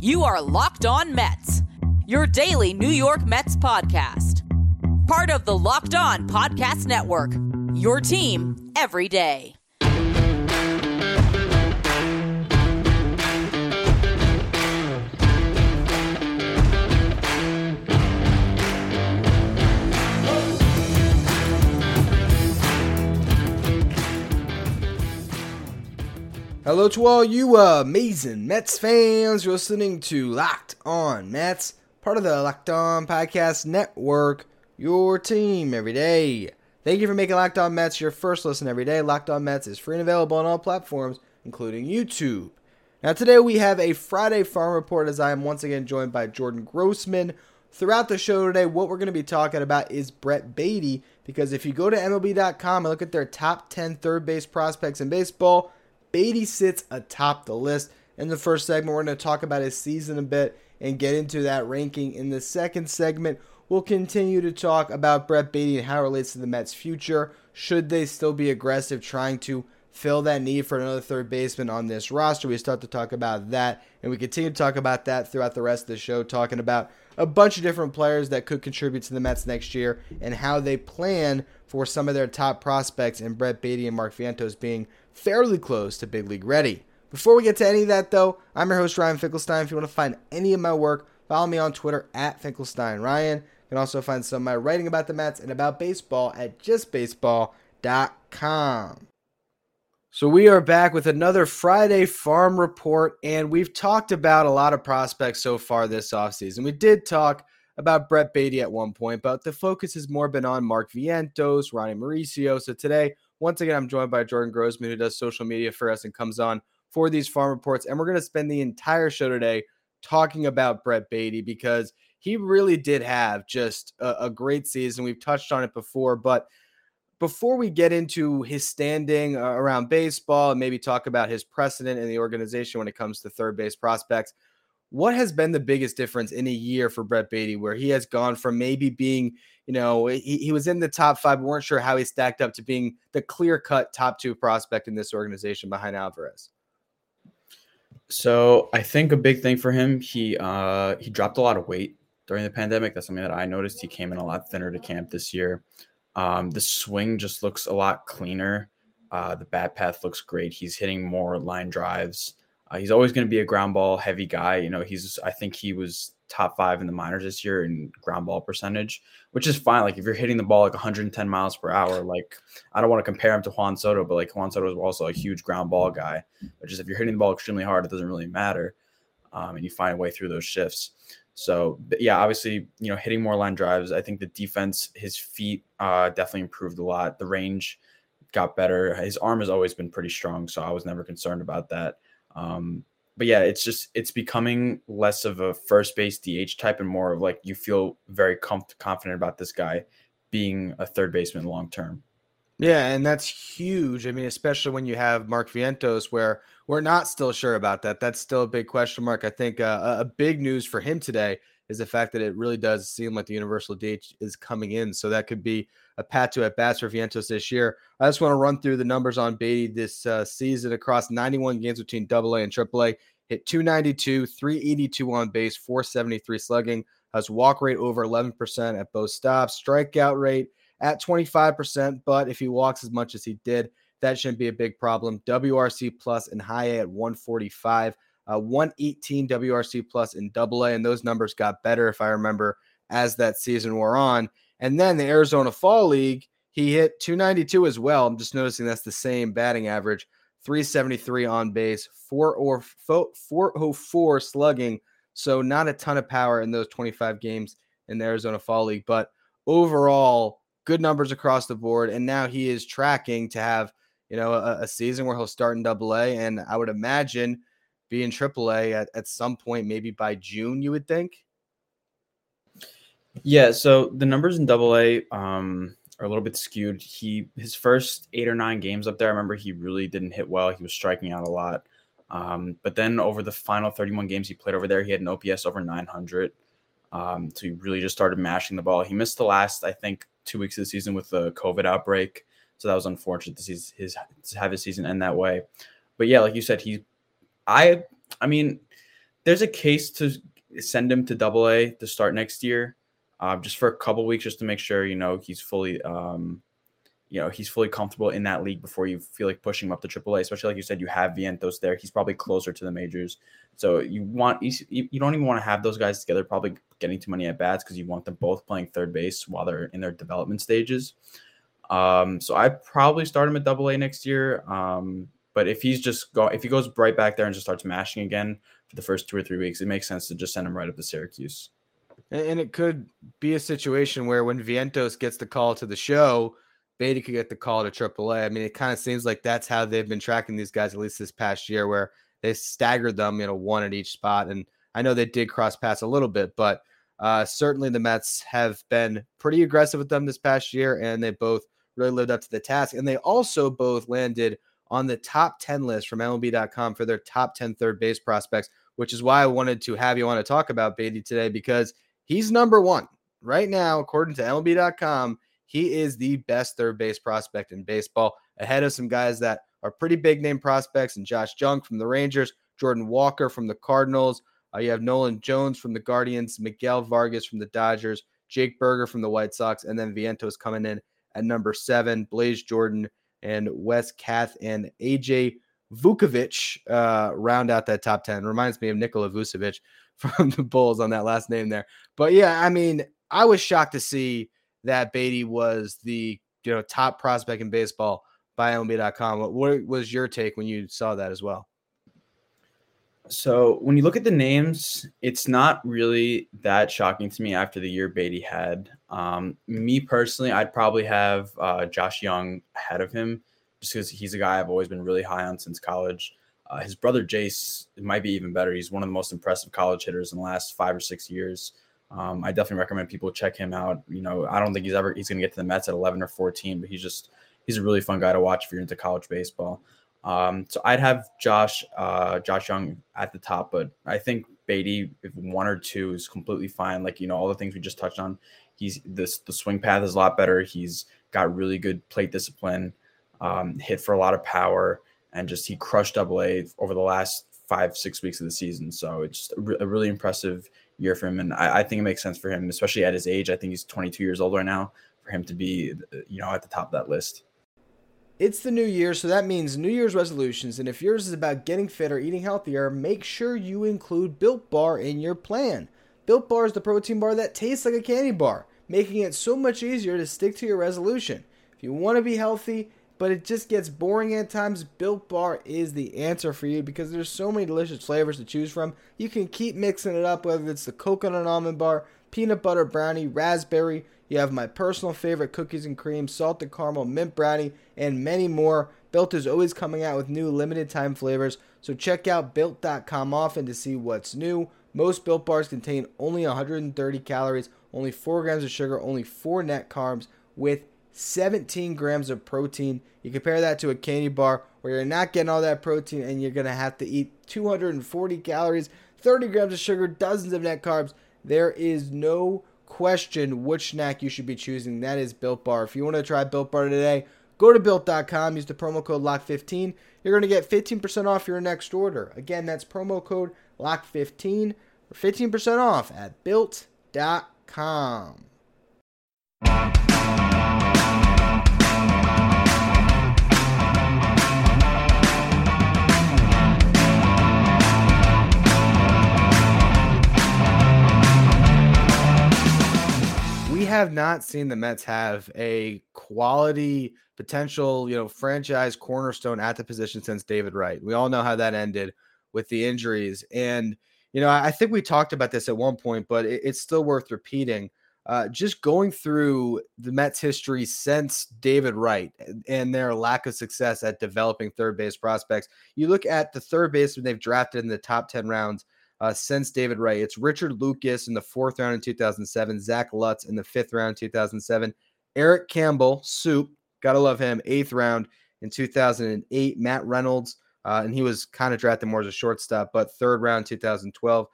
You are Locked On Mets, your daily New York Mets podcast. Part of the Locked On Podcast Network, your team every day. Hello to all you amazing Mets fans. You're listening to Locked On Mets, part of the Locked On Podcast Network, your team every day. Thank you for making Locked On Mets your first listen every day. Locked On Mets is free and available on all platforms, including YouTube. Now today we have a Friday Farm Report as I am once again joined by Jordan Grossman. Throughout the show today, what we're going to be talking about is Brett Baty, because if you go to MLB.com and look at their top 10 third base prospects in baseball, Baty sits atop the list. In the first segment, we're going to talk about his season a bit and get into that ranking. In the second segment, we'll continue to talk about Brett Baty and how it relates to the Mets' future. Should they still be aggressive trying to fill that need for another third baseman on this roster? We start to talk about that, and we continue to talk about that throughout the rest of the show, talking about a bunch of different players that could contribute to the Mets next year and how they plan for some of their top prospects, and Brett Baty and Mark Vientos being fairly close to big league ready. Before we get to any of that, though, I'm your host, Ryan Finkelstein. If you want to find any of my work, follow me on Twitter at FinkelsteinRyan. You can also find some of my writing about the Mets and about baseball at justbaseball.com. So we are back with another Friday Farm Report, and we've talked about a lot of prospects so far this offseason. We did talk about Brett Baty at one point, but the focus has more been on Mark Vientos, Ronnie Mauricio. So today, once again, I'm joined by Jordan Grossman, who does social media for us and comes on for these farm reports. And we're going to spend the entire show today talking about Brett Baty because he really did have just a great season. We've touched on it before, but before we get into his standing around baseball and maybe talk about his precedent in the organization when it comes to third base prospects, what has been the biggest difference in a year for Brett Baty where he has gone from maybe being, he was in the top five, but weren't sure how he stacked up, to being the clear-cut top two prospect in this organization behind Alvarez? So I think a big thing for him, he dropped a lot of weight during the pandemic. That's something that I noticed. He came in a lot thinner to camp this year. The swing just looks a lot cleaner. The bat path looks great. He's hitting more line drives. He's always going to be a ground ball heavy guy. I think he was top 5 in the minors this year in ground ball percentage, which is fine. Like if you're hitting the ball like 110 miles per hour, like I don't want to compare him to Juan Soto, but like Juan Soto is also a huge ground ball guy. But just if you're hitting the ball extremely hard, it doesn't really matter. And you find a way through those shifts. So yeah, obviously, hitting more line drives. I think the defense, his feet definitely improved a lot. The range got better. His arm has always been pretty strong, so I was never concerned about that. But yeah, it's becoming less of a first base DH type and more of like you feel very confident about this guy being a third baseman long term. Yeah, and that's huge. I mean, especially when you have Mark Vientos, where we're not still sure about that. That's still a big question mark. I think a big news for him today is the fact that it really does seem like the universal DH is coming in. So that could be a pat to at bats for Vientos this year. I just want to run through the numbers on Baty this season across 91 games between AA and AAA. Hit 292, 382 on base, 473 slugging. Has walk rate over 11% at both stops. Strikeout rate at 25%, but if he walks as much as he did, that shouldn't be a big problem. WRC plus in high A at 145, 118 WRC plus in AA, and those numbers got better, if I remember, as that season wore on. And then the Arizona Fall League, he hit 292 as well. I'm just noticing that's the same batting average, 373 on base, 404 slugging, so not a ton of power in those 25 games in the Arizona Fall League, but overall, good numbers across the board, and now he is tracking to have, a season where he'll start in AA, and I would imagine be in AAA at some point, maybe by June, you would think? Yeah, so the numbers in AA are a little bit skewed. His first 8 or 9 games up there, I remember he really didn't hit well. He was striking out a lot. But then over the final 31 games he played over there, he had an OPS over 900. So he really just started mashing the ball. He missed the last, I think, 2 weeks of the season with the COVID outbreak. So that was unfortunate to have his season end that way. But yeah, like you said, I mean, there's a case to send him to AA to start next year, just for a couple weeks, just to make sure, he's fully, he's fully comfortable in that league before you feel like pushing him up to AAA, especially like you said, you have Vientos there. He's probably closer to the majors. So you don't even want to have those guys together, probably getting too many at bats, because you want them both playing third base while they're in their development stages. So I'd probably start him at AA next year. But if he goes right back there and just starts mashing again for the first 2 or 3 weeks, it makes sense to just send him right up to Syracuse. And it could be a situation where when Vientos gets the call to the show, Beatty could get the call to AAA. I mean, it kind of seems like that's how they've been tracking these guys, at least this past year, where they staggered them, one at each spot. And I know they did cross paths a little bit, but certainly the Mets have been pretty aggressive with them this past year, and they both really lived up to the task. And they also both landed on the top 10 list from MLB.com for their top 10 third base prospects, which is why I wanted to have you on to talk about Beatty today, because he's number one right now, according to MLB.com. He is the best third base prospect in baseball, ahead of some guys that are pretty big name prospects, and Josh Jung from the Rangers, Jordan Walker from the Cardinals. You have Nolan Jones from the Guardians, Miguel Vargas from the Dodgers, Jake Berger from the White Sox, and then Vientos coming in at number 7, Blaze Jordan and Wes Kath and AJ Vukovic round out that top 10. Reminds me of Nikola Vucevic from the Bulls on that last name there. But yeah, I mean, I was shocked to see that Beatty was the top prospect in baseball by MLB.com. What was your take when you saw that as well? So when you look at the names, it's not really that shocking to me after the year Beatty had. Me personally, I'd probably have Josh Jung ahead of him, just because he's a guy I've always been really high on since college. His brother Jace might be even better. He's one of the most impressive college hitters in the last 5 or 6 years. I definitely recommend people check him out. I don't think he's going to get to the Mets at 11 or 14, but he's a really fun guy to watch if you're into college baseball. So I'd have Josh Jung at the top, but I think Beatty, if 1 or 2 is completely fine. Like, all the things we just touched on, the swing path is a lot better. He's got really good plate discipline, hit for a lot of power, and he crushed AA over the last 5-6 weeks of the season. So it's just a really impressive year for him. And I think it makes sense for him, especially at his age. I think he's 22 years old right now, for him to be, at the top of that list. It's the new year, so that means New Year's resolutions. And if yours is about getting fit or eating healthier, make sure you include Built Bar in your plan. Built Bar is the protein bar that tastes like a candy bar, making it so much easier to stick to your resolution. If you want to be healthy, but it just gets boring at times, Built Bar is the answer for you, because there's so many delicious flavors to choose from. You can keep mixing it up, whether it's the coconut almond bar, peanut butter brownie, raspberry. You have my personal favorite cookies and cream, salted caramel, mint brownie, and many more. Built is always coming out with new limited time flavors, so check out Built.com often to see what's new. Most Built Bars contain only 130 calories, only 4 grams of sugar, only 4 net carbs, with 17 grams of protein. You compare that to a candy bar where you're not getting all that protein and you're going to have to eat 240 calories, 30 grams of sugar, dozens of net carbs. There is no question which snack you should be choosing. That is Built Bar. If you want to try Built Bar today, go to Built.com, use the promo code LOCK15. You're going to get 15% off your next order. Again, that's promo code LOCK15 for 15% off at Built.com. We have not seen the Mets have a quality potential, franchise cornerstone at the position since David Wright. We all know how that ended with the injuries. And, I think we talked about this at one point, but it's still worth repeating. Just going through the Mets history since David Wright and their lack of success at developing third base prospects. You look at the third baseman they've drafted in the top 10 rounds since David Wright. It's Richard Lucas in the 4th round in 2007, Zach Lutz in the 5th round in 2007, Eric Campbell, Soup, gotta love him, 8th round in 2008, Matt Reynolds, and he was kind of drafted more as a shortstop, but 3rd round 2012,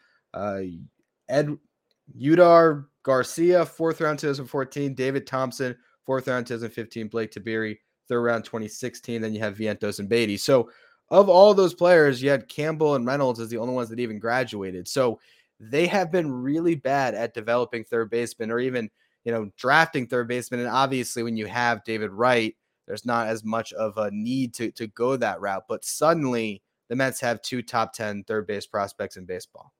Yudar Garcia, 4th round 2014, David Thompson, 4th round 2015, Blake Tabiri, 3rd round 2016, then you have Vientos and Beatty. So of all those players, you had Campbell and Reynolds as the only ones that even graduated. So they have been really bad at developing third baseman or even, drafting third baseman. And obviously when you have David Wright, there's not as much of a need to go that route. But suddenly the Mets have 2 top 10 third base prospects in baseball.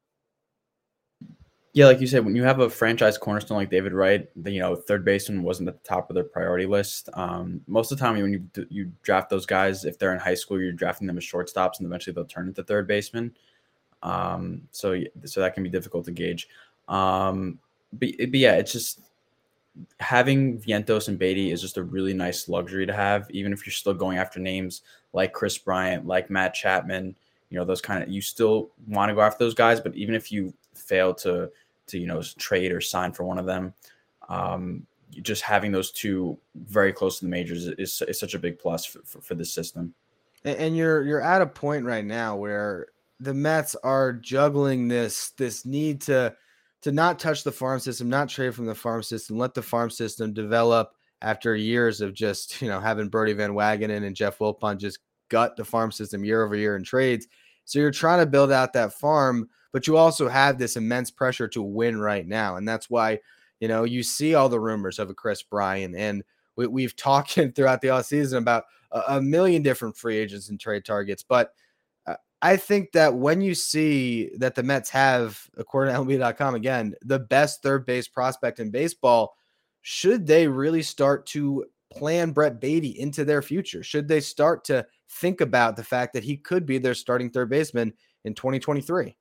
Yeah, like you said, when you have a franchise cornerstone like David Wright, third baseman wasn't at the top of their priority list. Most of the time, when you draft those guys, if they're in high school, you're drafting them as shortstops, and eventually they'll turn into third baseman. So that can be difficult to gauge. But yeah, it's just having Vientos and Beatty is just a really nice luxury to have, even if you're still going after names like Chris Bryant, like Matt Chapman. Those you still want to go after those guys, but even if you fail to trade or sign for one of them, just having those two very close to the majors is such a big plus for this system. And you're at a point right now where the Mets are juggling this need to not touch the farm system, not trade from the farm system, let the farm system develop after years of just, having Brodie Van Wagenen and Jeff Wilpon just gut the farm system year over year in trades. So you're trying to build out that farm, but you also have this immense pressure to win right now. And that's why, you see all the rumors of a Chris Bryant. And we've talked throughout the offseason about a million different free agents and trade targets. But I think that when you see that the Mets have, according to MLB.com, again, the best third base prospect in baseball, should they really start to plan Brett Baty into their future? Should they start to think about the fact that he could be their starting third baseman in 2023?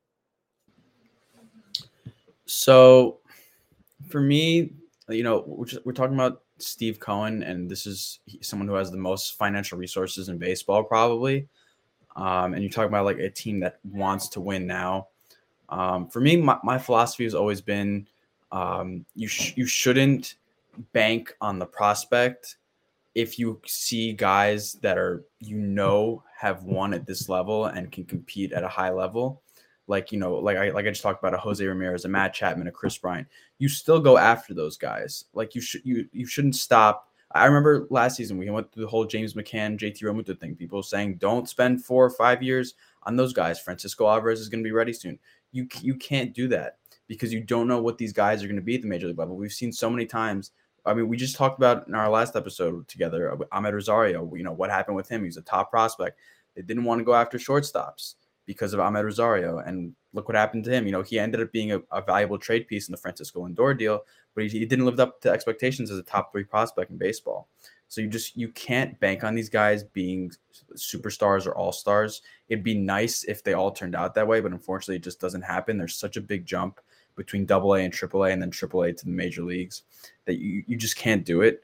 So for me, we're talking about Steve Cohen, and this is someone who has the most financial resources in baseball, probably. And you're talking about like a team that wants to win now. For me, my philosophy has always been you shouldn't bank on the prospect if you see guys that are have won at this level and can compete at a high level. Like I just talked about a Jose Ramirez, a Matt Chapman, a Chris Bryant. You still go after those guys. Like you shouldn't stop. I remember last season we went through the whole James McCann, JT Realmuto thing. People saying don't spend 4 or 5 years on those guys. Francisco Alvarez is going to be ready soon. You can't do that because you don't know what these guys are going to be at the major league level. We've seen so many times. I mean, we just talked about in our last episode together, Amed Rosario. What happened with him? He's a top prospect. They didn't want to go after shortstops because of Amed Rosario, and look what happened to him. He ended up being a valuable trade piece in the Francisco Lindor deal, but he didn't live up to expectations as a top 3 prospect in baseball. So you can't bank on these guys being superstars or all-stars. It'd be nice if they all turned out that way, but unfortunately it just doesn't happen. There's such a big jump between AA and AAA and then AAA to the major leagues that you just can't do it.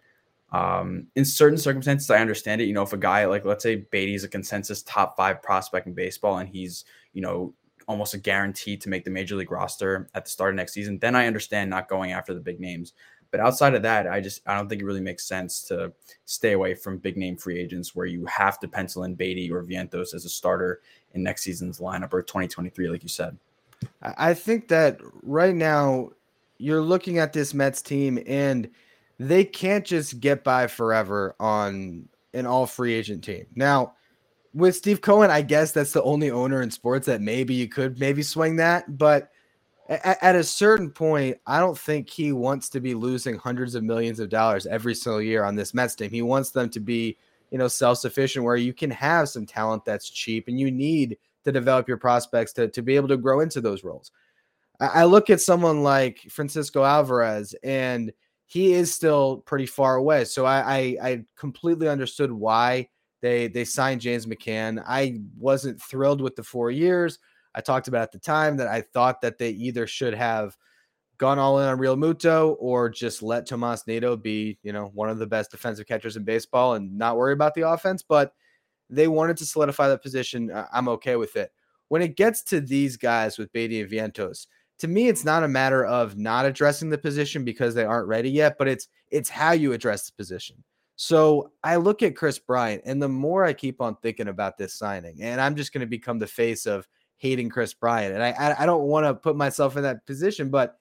In certain circumstances, I understand it. If a guy like, let's say Beatty is a consensus top 5 prospect in baseball and he's, almost a guarantee to make the major league roster at the start of next season, then I understand not going after the big names. But outside of that, I don't think it really makes sense to stay away from big name free agents where you have to pencil in Beatty or Vientos as a starter in next season's lineup or 2023, like you said. I think that right now you're looking at this Mets team and they can't just get by forever on an all free agent team. Now, with Steve Cohen, I guess that's the only owner in sports that maybe you could swing that. But at a certain point, I don't think he wants to be losing hundreds of millions of dollars every single year on this Mets team. He wants them to be, self-sufficient where you can have some talent that's cheap and you need to develop your prospects to be able to grow into those roles. I look at someone like Francisco Alvarez and he is still pretty far away. So I completely understood why they signed James McCann. I wasn't thrilled with the 4 years. I talked about at the time that I thought that they either should have gone all in on Realmuto or just let Tomas Nido be, one of the best defensive catchers in baseball and not worry about the offense. But they wanted to solidify that position. I'm okay with it. When it gets to these guys with Beatty and Vientos, to me, it's not a matter of not addressing the position because they aren't ready yet, but it's how you address the position. So I look at Chris Bryant, and the more I keep on thinking about this signing, and I'm just going to become the face of hating Chris Bryant. And I don't want to put myself in that position, but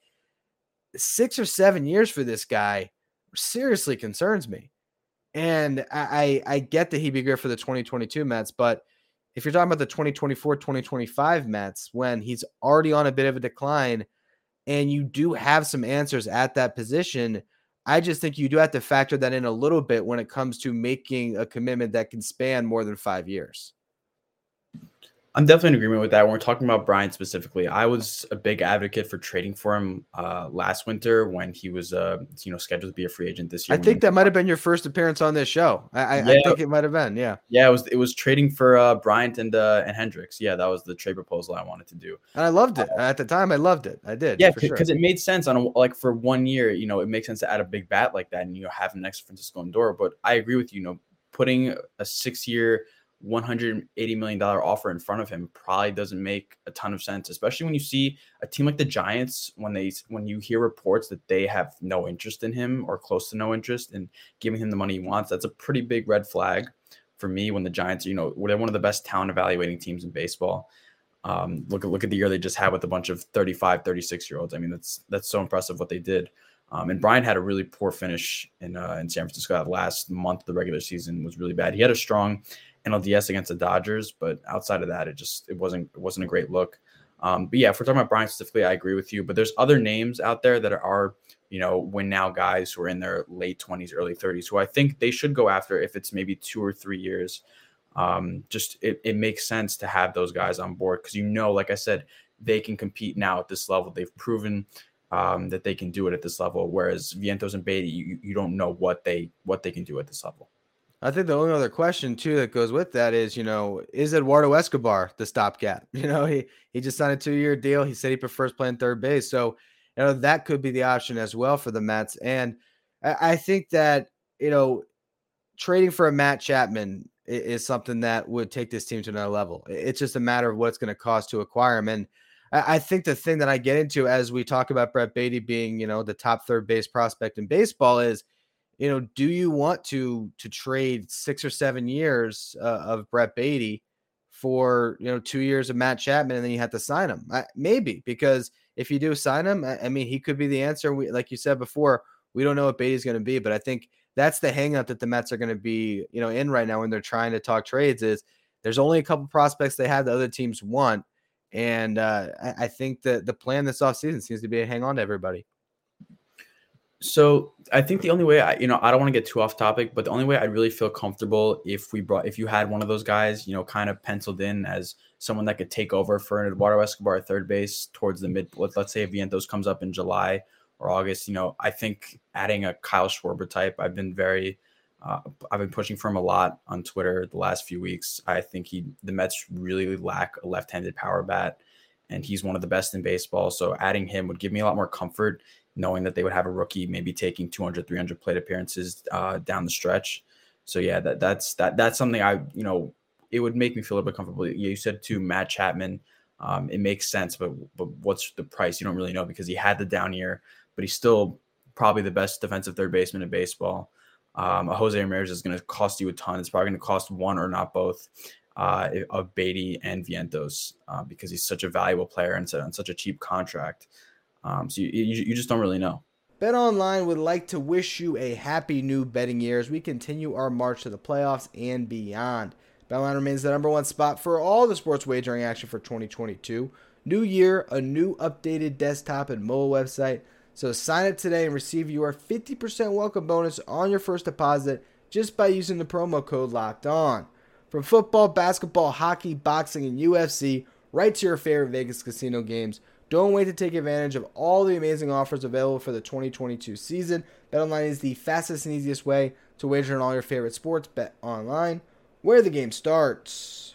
6 or 7 years for this guy seriously concerns me. And I get that he'd be good for the 2022 Mets, but if you're talking about the 2024, 2025 Mets, when he's already on a bit of a decline and you do have some answers at that position, I just think you do have to factor that in a little bit when it comes to making a commitment that can span more than 5 years. I'm definitely in agreement with that. When we're talking about Bryant specifically, I was a big advocate for trading for him last winter when he was, scheduled to be a free agent this year. I think that might have been your first appearance on this show. I think it might have been. Yeah. Yeah. It was trading for Bryant and Hendricks. Yeah. That was the trade proposal I wanted to do. And I loved it at the time. I loved it. I did. Yeah. Because it made sense for 1 year, it makes sense to add a big bat like that and, have an next Francisco Lindor. But I agree with you, putting a 6-year, $180 million offer in front of him probably doesn't make a ton of sense, especially when you see a team like the Giants, when you hear reports that they have no interest in him or close to no interest in giving him the money he wants. That's a pretty big red flag for me when the Giants, they're one of the best talent evaluating teams in baseball. Look at the year they just had with a bunch of 35, 36-year-olds. I mean, that's so impressive what they did. And Bryant had a really poor finish in San Francisco. That last month of the regular season was really bad. He had a strong NLDS against the Dodgers, but outside of that, it wasn't a great look. But yeah, if we're talking about Bryant specifically, I agree with you. But there's other names out there that are win now guys who are in their late 20s, early 30s, who I think they should go after if it's maybe 2 or 3 years. It makes sense to have those guys on board because like I said, they can compete now at this level. They've proven that they can do it at this level. Whereas Vientos and Beatty, you don't know what they can do at this level. I think the only other question too that goes with that is, is Eduardo Escobar the stopgap? He just signed a 2-year deal. He said he prefers playing third base. So, that could be the option as well for the Mets. And I think that, trading for a Matt Chapman is something that would take this team to another level. It's just a matter of what it's going to cost to acquire him. And I think the thing that I get into as we talk about Brett Baty being, the top third base prospect in baseball is, do you want to trade 6 or 7 years of Brett Baty for, 2 years of Matt Chapman and then you have to sign him? Maybe, because if you do sign him, I mean, he could be the answer. Like you said before, we don't know what Baty's going to be, but I think that's the hangup that the Mets are going to be, in right now when they're trying to talk trades is there's only a couple prospects they have that other teams want. And I think that the plan this offseason seems to be to hang on to everybody. So I think the only way I don't want to get too off topic, but the only way I really feel comfortable if you had one of those guys, kind of penciled in as someone that could take over for an Eduardo Escobar at third base towards the mid, let's say if Vientos comes up in July or August, I think adding a Kyle Schwarber type, I've been pushing for him a lot on Twitter the last few weeks. I think the Mets really lack a left-handed power bat, and he's one of the best in baseball. So adding him would give me a lot more comfort, knowing that they would have a rookie maybe taking 200, 300 plate appearances down the stretch. So yeah, that's something it would make me feel a little bit comfortable. Yeah, you said too, Matt Chapman. It makes sense, but what's the price? You don't really know because he had the down year, but he's still probably the best defensive third baseman in baseball. A Jose Ramirez is going to cost you a ton. It's probably going to cost one or not both of Beatty and Vientos because he's such a valuable player and on such a cheap contract. So you just don't really know. BetOnline would like to wish you a happy new betting year as we continue our march to the playoffs and beyond. BetOnline remains the number one spot for all the sports wagering action for 2022. New year, a new updated desktop and mobile website. So sign up today and receive your 50% welcome bonus on your first deposit just by using the promo code LOCKEDON. From football, basketball, hockey, boxing, and UFC, right to your favorite Vegas casino games. Don't wait to take advantage of all the amazing offers available for the 2022 season. BetOnline is the fastest and easiest way to wager on all your favorite sports. Bet online, where the game starts.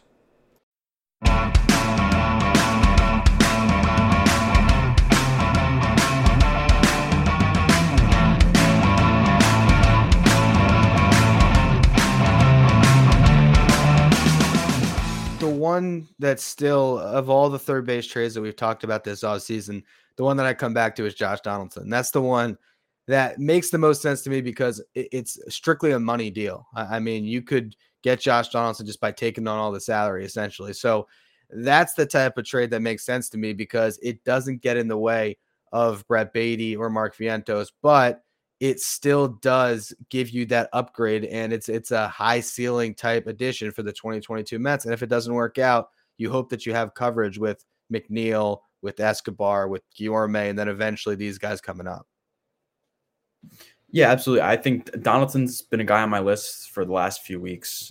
The one that's still, of all the third base trades that we've talked about this offseason, the one that I come back to is Josh Donaldson. That's the one that makes the most sense to me because it's strictly a money deal. I mean, you could get Josh Donaldson just by taking on all the salary, essentially. So that's the type of trade that makes sense to me because it doesn't get in the way of Brett Baty or Mark Vientos, but it still does give you that upgrade, and it's a high ceiling type addition for the 2022 Mets. And if it doesn't work out, you hope that you have coverage with McNeil, with Escobar, with Guillorme, and then eventually these guys coming up. Yeah, absolutely. I think Donaldson's been a guy on my list for the last few weeks.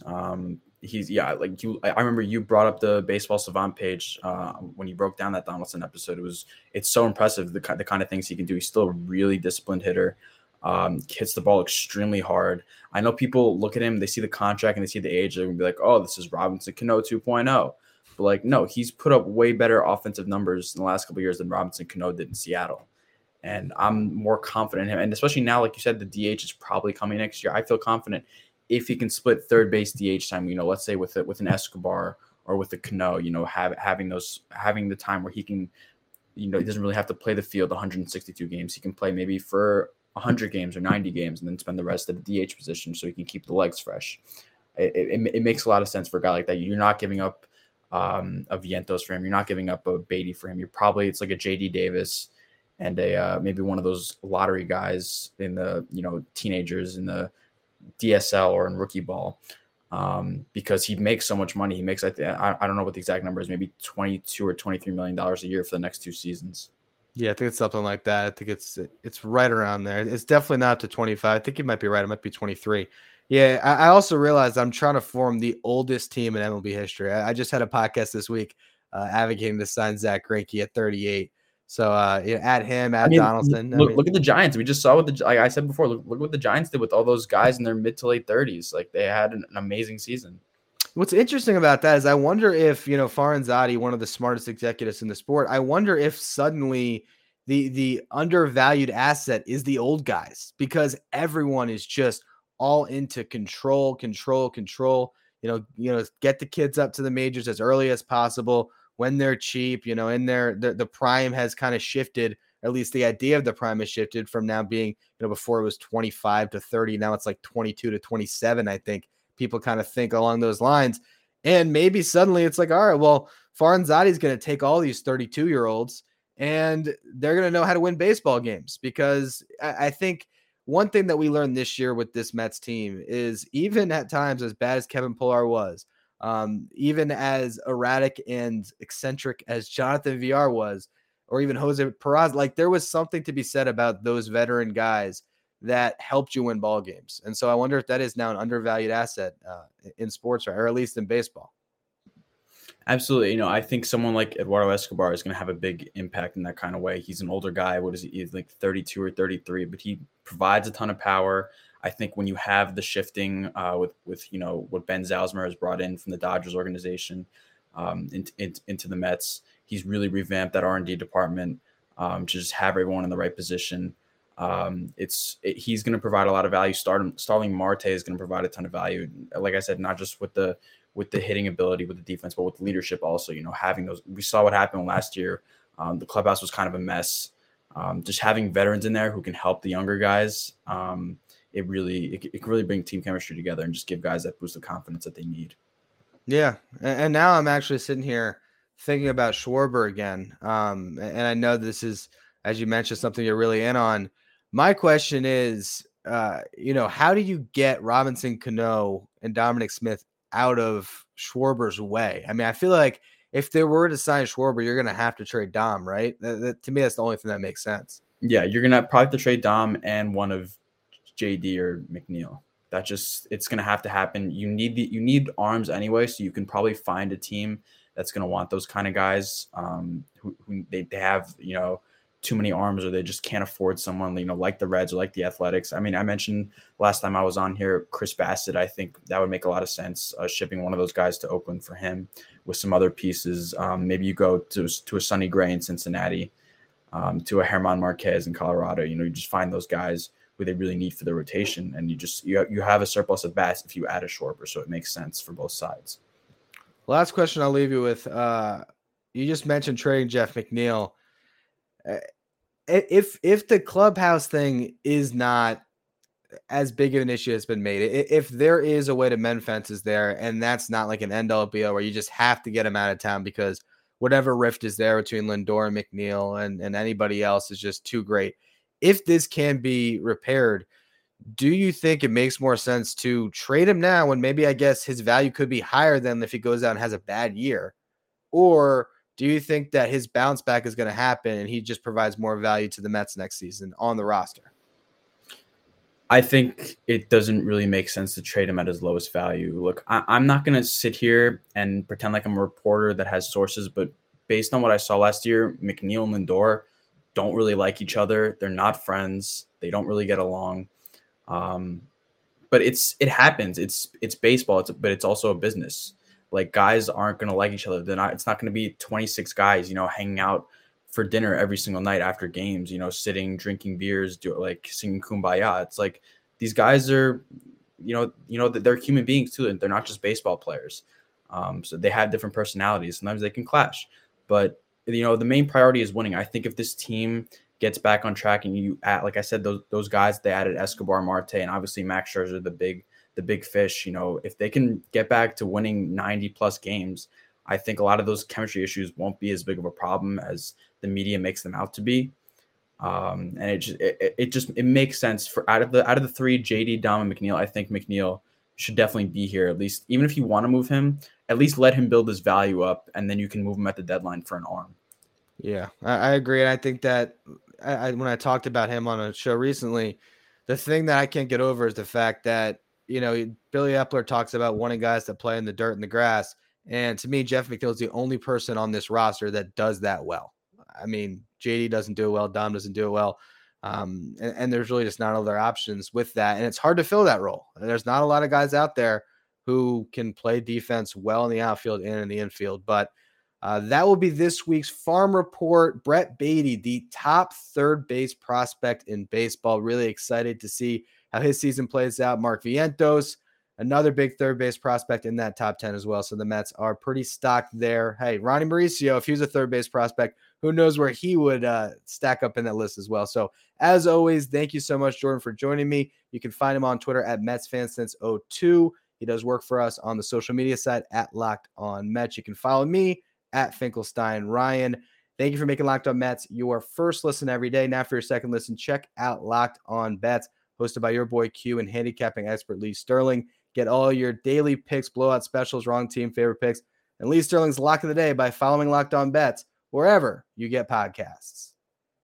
I remember you brought up the Baseball Savant page when you broke down that Donaldson episode. It's so impressive the kind of things he can do. He's still a really disciplined hitter. Hits the ball extremely hard. I know people look at him, they see the contract and they see the age, they're gonna be like, oh, this is Robinson Cano 2.0. But like, no, he's put up way better offensive numbers in the last couple of years than Robinson Cano did in Seattle. And I'm more confident in him. And especially now, like you said, the DH is probably coming next year. I feel confident if he can split third base DH time, let's say with an Escobar or with a Cano, having the time where he can, he doesn't really have to play the field 162 games. He can play maybe for 100 games or 90 games and then spend the rest of the DH position so he can keep the legs fresh. It makes a lot of sense for a guy like that. You're not giving up a Vientos for him. You're not giving up a Beatty for him. It's like a JD Davis and a maybe one of those lottery guys in the teenagers in the DSL or in rookie ball, because he makes so much money. He makes I don't know what the exact number is, maybe $22 or $23 million a year for the next 2 seasons. Yeah, I think it's something like that. I think it's right around there. It's definitely not up to 25. I think you might be right. It might be 23. Yeah, I also realized I'm trying to form the oldest team in MLB history. I just had a podcast this week advocating to sign Zach Greinke at 38. So add him, Donaldson. Look at the Giants. We just saw what like I said before. Look what the Giants did with all those guys in their mid to late 30s. Like they had an amazing season. What's interesting about that is I wonder if Faranzati, one of the smartest executives in the sport, I wonder if suddenly the undervalued asset is the old guys, because everyone is just all into control. Get the kids up to the majors as early as possible when they're cheap, in the prime has kind of shifted, at least the idea of the prime has shifted from now being, before it was 25 to 30. Now it's like 22 to 27. I think people kind of think along those lines. And maybe suddenly it's like, all right, well, Faranzati is going to take all these 32-year-olds and they're going to know how to win baseball games. Because I think one thing that we learned this year with this Mets team is, even at times as bad as Kevin Pillar was, even as erratic and eccentric as Jonathan Villar was, or even Jose Peraza, like there was something to be said about those veteran guys that helped you win ball games. And so I wonder if that is now an undervalued asset in sports, or at least in baseball. Absolutely. I think someone like Eduardo Escobar is going to have a big impact in that kind of way. He's an older guy. What is he? He's like 32 or 33, but he provides a ton of power. I think when you have the shifting with what Ben Zauzmer has brought in from the Dodgers organization into the Mets, he's really revamped that R&D department to just have everyone in the right position. He's going to provide a lot of value. Starling Marte is going to provide a ton of value. Like I said, not just with the hitting ability, with the defense, but with leadership also. Having those. We saw what happened last year. The clubhouse was kind of a mess. Just having veterans in there who can help the younger guys. It can really bring team chemistry together and just give guys that boost of confidence that they need. Yeah. And now I'm actually sitting here thinking about Schwarber again. And I know this is, as you mentioned, something you're really in on. My question is, how do you get Robinson Cano and Dominic Smith out of Schwarber's way? I mean, I feel like if they were to sign Schwarber, you're going to have to trade Dom, right? To me, that's the only thing that makes sense. Yeah, you're going to probably have to trade Dom and one of JD or McNeil. It's going to have to happen. You need arms anyway, so you can probably find a team that's going to want those kind of guys who they have, too many arms, or they just can't afford someone, like the Reds or like the Athletics. I mean, I mentioned last time I was on here, Chris Bassett. I think that would make a lot of sense, shipping one of those guys to Oakland for him with some other pieces. Maybe you go to a Sonny Gray in Cincinnati, to a German Marquez in Colorado. You just find those guys who they really need for the rotation, and you have a surplus of bats if you add a Schwarber, so it makes sense for both sides. Last question I'll leave you with. You just mentioned trading Jeff McNeil. If the clubhouse thing is not as big of an issue as been made, if there is a way to mend fences there, and that's not like an end-all be-all where you just have to get him out of town because whatever rift is there between Lindor and McNeil and anybody else is just too great. if this can be repaired, do you think it makes more sense to trade him now when maybe I guess his value could be higher than if he goes out and has a bad year? Or do you think that his bounce back is going to happen and he just provides more value to the Mets next season on the roster? I think it doesn't really make sense to trade him at his lowest value. Look, I'm not going to sit here and pretend like I'm a reporter that has sources, but based on what I saw last year, McNeil and Lindor don't really like each other. They're not friends. They don't really get along. But it happens. It's baseball. But it's also a business. Like, guys aren't going to like each other. It's not going to be 26 guys, hanging out for dinner every single night after games, sitting, drinking beers, singing Kumbaya. It's like, these guys are, they're human beings too. And they're not just baseball players. So they have different personalities. Sometimes they can clash, but the main priority is winning. I think if this team gets back on track and you add, like I said, those guys, they added Escobar, Marte, and obviously Max Scherzer, the big fish, if they can get back to winning 90 plus games, I think a lot of those chemistry issues won't be as big of a problem as the media makes them out to be. And it makes sense for out of the three, JD, Dom, and McNeil. I think McNeil should definitely be here, at least. Even if you want to move him, at least let him build his value up, and then you can move him at the deadline for an arm. Yeah, I agree. And I think that when I talked about him on a show recently, the thing that I can't get over is the fact that, Billy Epler talks about wanting guys that play in the dirt and the grass. And to me, Jeff McNeil is the only person on this roster that does that well. I mean, JD doesn't do it well. Dom doesn't do it well. And there's really just not other options with that. And it's hard to fill that role. There's not a lot of guys out there who can play defense well in the outfield and in the infield. But that will be this week's Farm Report. Brett Baty, the top third base prospect in baseball. Really excited to see how his season plays out. Mark Vientos, another big third base prospect in that top 10 as well. So the Mets are pretty stocked there. Hey, Ronnie Mauricio, if he was a third base prospect, who knows where he would stack up in that list as well. So as always, thank you so much, Jordan, for joining me. You can find him on Twitter at MetsFanSince02. He does work for us on the social media side at Locked On Mets. You can follow me at Finkelstein Ryan. Thank you for making Locked On Mets your first listen every day. Now for your second listen, check out Locked On Bets, hosted by your boy Q and handicapping expert Lee Sterling. Get all your daily picks, blowout specials, wrong team favorite picks, and Lee Sterling's lock of the day by following Locked On Bets wherever you get podcasts.